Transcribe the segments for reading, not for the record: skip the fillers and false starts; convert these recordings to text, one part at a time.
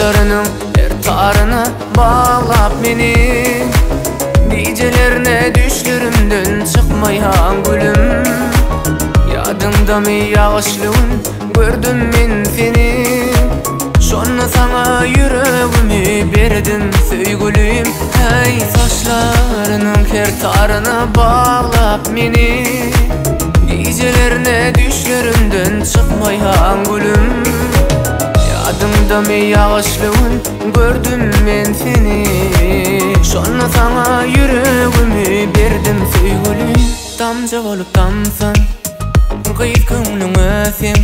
saçlarının her tarına bağlap meni. Gecelerine düşlerimden çıkmayan gülüm, yadımda mı yağışlığın gördüm men seni. Şonu sana yüreğimi berdim söygülüm. Hey saçlarının her tarına bağlap meni. Gecelerine düşlerimden çıkmayan gülüm, yadımda mı yağışlığın gördüm men seni. Şonu sana yüreğimi berdim söygülüm. Damca olup damsan kıyıp köңlüňe sen,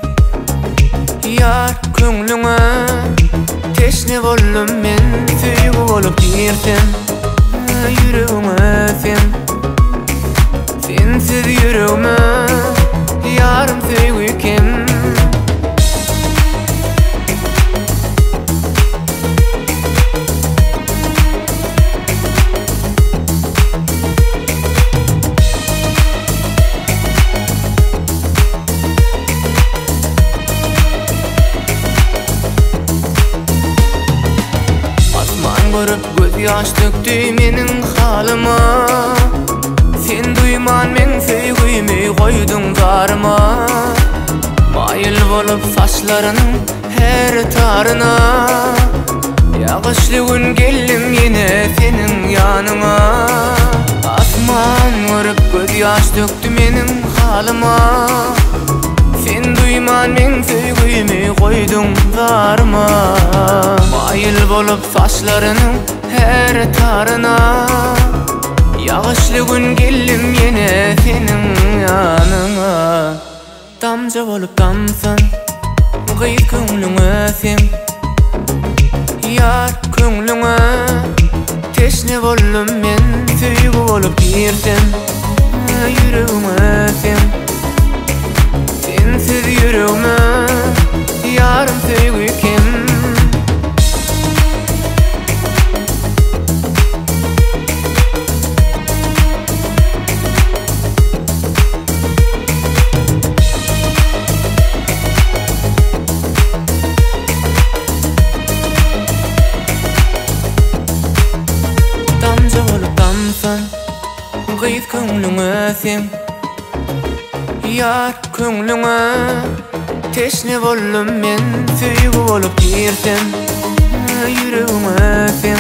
yar köňlüňe teşne boldum men. Söýgü bolup girsem yüreğime sen, sensiz yüreğime yarım söýgü kim? Görüp göz yaş döktü menin halıma. Sen duyman men söýgümi koydun darıma. Mayıl bolup saçlarının her tarına, yağışlı gün geldim yine senin yanına. Asman görüp göz yaş döktü menin halıma. Sen duyman men söýgümi koydun darıma. Mayıl bolup saçlarının her tarına, yağışlı gün geldim yine senin yanına. Damca bolup damsan kıyıp köňlüňe sen, yar köňlüňe teşne boldum men. Söýgü bolup girsem yüreğime sen, sensiz yüreğime yarım söýgü kim? Damca bolup damsan kıyıp köňlüňe sen, yar köňlüňe teşne boldum men. Söýgü bolup girsem yüreğime sen,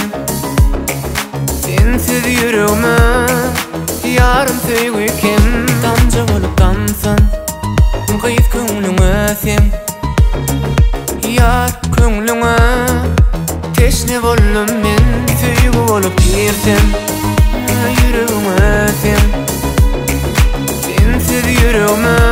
sensiz yüreğime yarım söýgü kim? Damca bolup damsan kıyıp köňlüňe sen, yar köňlüňe teşne boldum men. Söýgü bolup girsem yüreğime sen, sensiz yüreğime